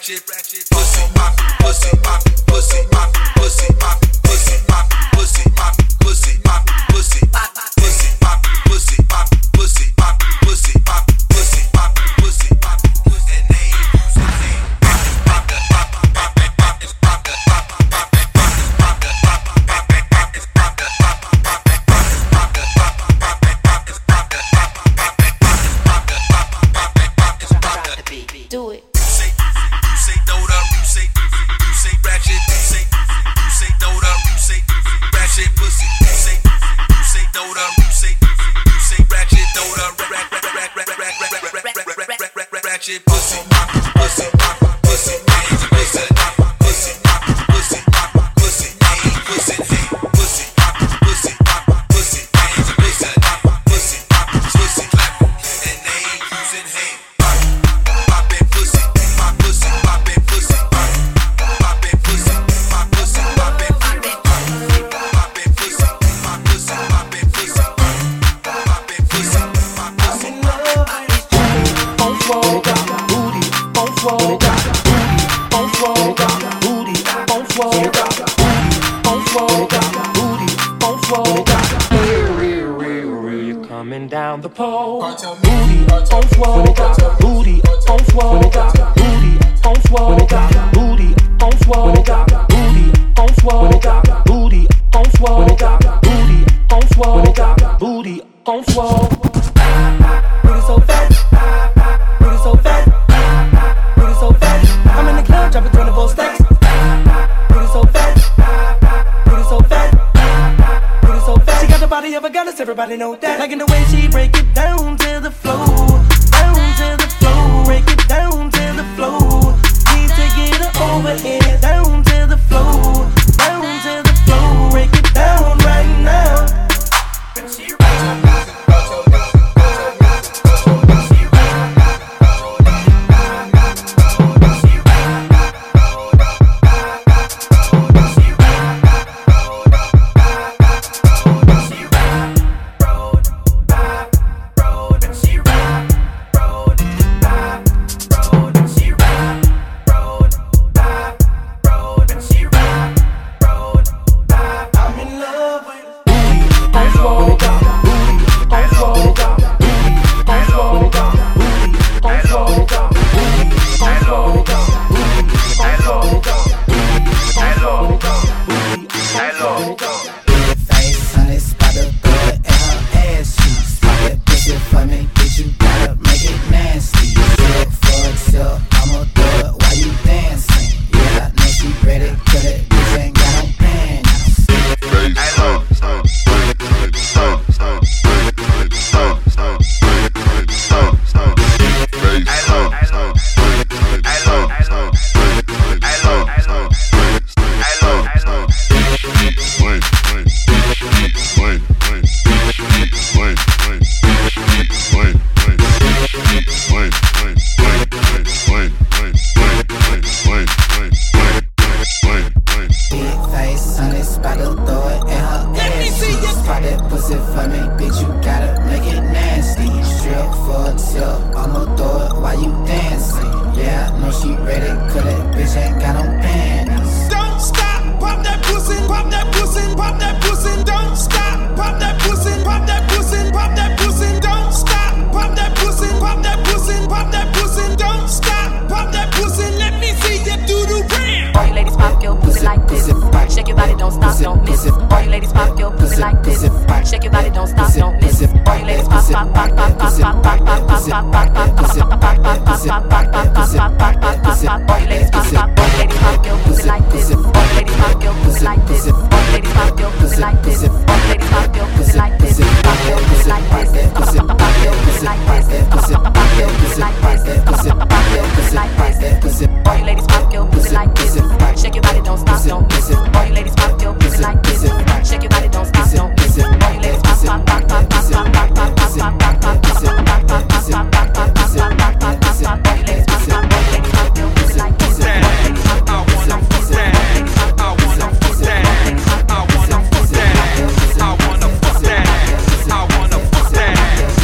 ratchet, pussy pop, pussy pop, pussy pop, pussy pop, pussy pop, pussy pop, pussy pop, pussy pop, pussy pop, pussy pop, pussy pop, pussy pop, pussy pop, pussy pop, and they ain't using pop, pop, pop, pop, it's pop, pop, pop, pop, it's pop, pop, pop, pop, it's pop, pop, pop, pop, it's pop, pop, pop, pop, it's pop, pop, pop, pop, it's pop, pop, do it. You say throw it up, you say ratchet, you say throw it up, you say ratchet pussy, you say throw it up, you say ratchet, throw it up, ratchet pussy, pussy, pussy, pussy, pussy, pussy, pussy, pussy, pussy, pussy, pussy, pussy, pussy, pussy, clap, and they ain't using hand. Poppin' pussy, my pussy, poppin' pussy, poppin' pussy, my pussy, poppin' poppin' pussy, my pussy, poppin' pussy, poppin' pussy, my pussy. I'm in love with you. On floor, booty, on floor, booty, on floor, booty, on floor, on floor, booty, on floor. You're coming down the pole. Booty on floor, booty on floor, booty on floor, booty on floor, booty on floor, booty on floor, booty on floor, booty on floor. Booty so fat, booty so fat, booty so fat. I'm in the club dropping 24 stacks. Booty so fat, booty so fat, booty so fat. She got the body of a goddess, everybody know that. Like in the way she break it down to the floor, down to the floor, break it down to the floor. Need to get her over here, down to the floor, down to the floor, break it down right now.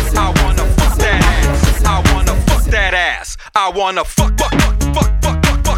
I wanna fuck, fuck, fuck, fuck, fuck, fuck, fuck.